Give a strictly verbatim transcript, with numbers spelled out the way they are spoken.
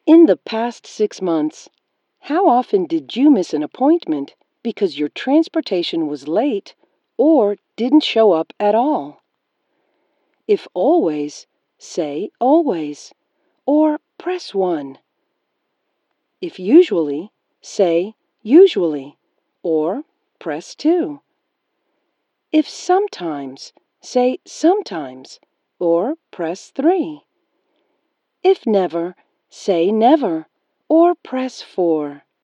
In the past six months, how often did you miss an appointment because your transportation was late or didn't show up at all? If always, say always, or press one. If usually, say usually, or press two. If sometimes, say sometimes, or press three. If never, say never, or press four.